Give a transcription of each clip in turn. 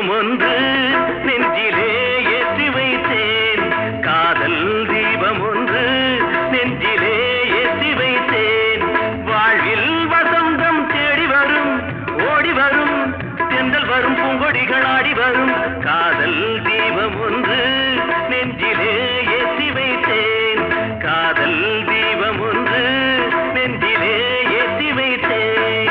தீபம் ஒன்று நெஞ்சிலே ஏற்றி வைத்தேன். காதல் தீபம் ஒன்று நெஞ்சிலே ஏற்றி வைத்தேன். வாழ்வில் வசந்தம் தேடி வரும், ஓடி வரும், தென்றல் வரும், பூங்கொடிகள் ஆடி வரும். காதல் தீபம் ஒன்று நெஞ்சிலே ஏற்றி வைத்தேன். காதல் தீபம் ஒன்று நெஞ்சிலே ஏற்றி வைத்தேன்.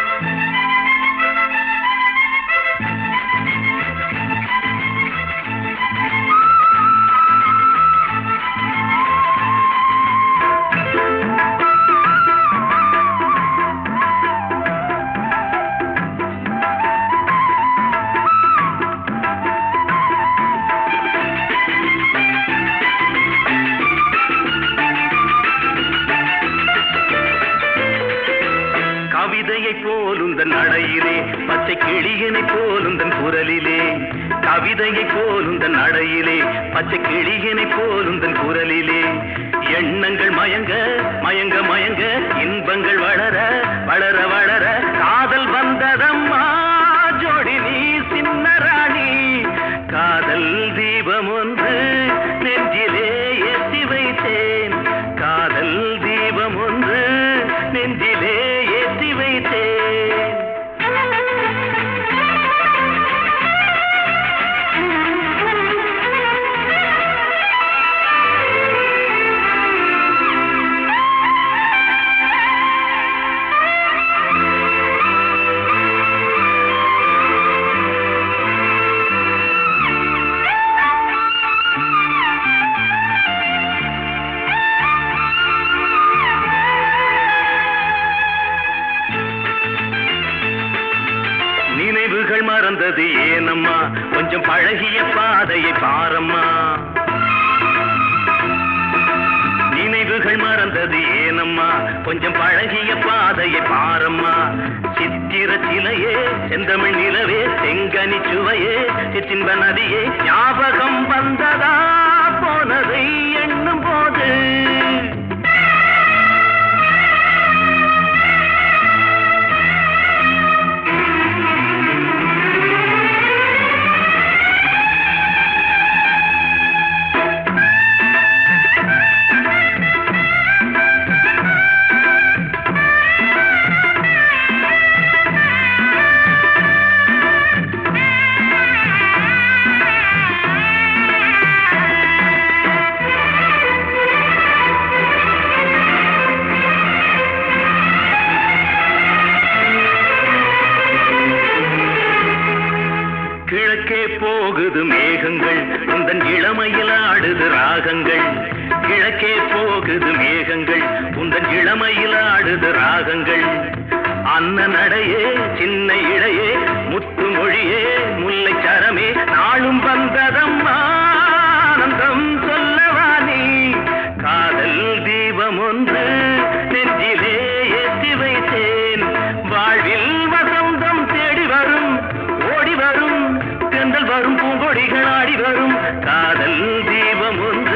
கவிதையை போலுந்தன் நடையிலே, பச்சை கிளியனை போலுந்தன் குரலிலே. கவிதையை போலுந்தன் நடையிலே, பச்சை கிளியனை போலுந்தன் குரலிலே. எண்ணங்கள் மயங்க மயங்க மயங்க, இன்பங்கள் வளர வளர வளர, காதல் வந்ததம்மா ஜோடி நீ சின்ன ராணி. காதல் தீபம் ஒன்று நெஞ்சிலே ஏற்றி வைத்தேன். காதல் தீபம் ஒன்று நெஞ்சிலே ஏற்றி வைத்தேன். நினைவுகள் மறந்தது ஏனம்மா, கொஞ்சம் பழகிய பாதையை பாரம்மா. நினைவுகள் மறந்தது ஏனம்மா, கொஞ்சம் பழகிய பாதையை பாரம்மா. சித்திர சிலையே, செந்தமிழ் நிலவே, செங்கனி சுவையே, சிற்றின்ப நதியே, ஞாபகம் வந்ததா போனதை எண்ணும் போது. கிழக்கே போகுது மேகங்கள், உந்தன் இளமையில் ஆடுது ராகங்கள். கிழக்கே போகுது மேகங்கள், உந்தன் இளமையில் ஆடுது ராகங்கள். அன்ன நடையே, சின்ன இடையே, முத்து மொழியே, முல்லை சரமே, நாளும் வந்ததம்மா ஆனந்தம் சொல்லவா நீ. காதல் தீபம் ஒன்று நெஞ்சிலே ஏற்றி வைத்தேன். வாழ்வில் வசந்தம் தேடி வரும், ஓடி வரும், தென்றல் வரும், பூங்கொடிகள் ஆடி வரும். காதல் தீபம் ஒன்று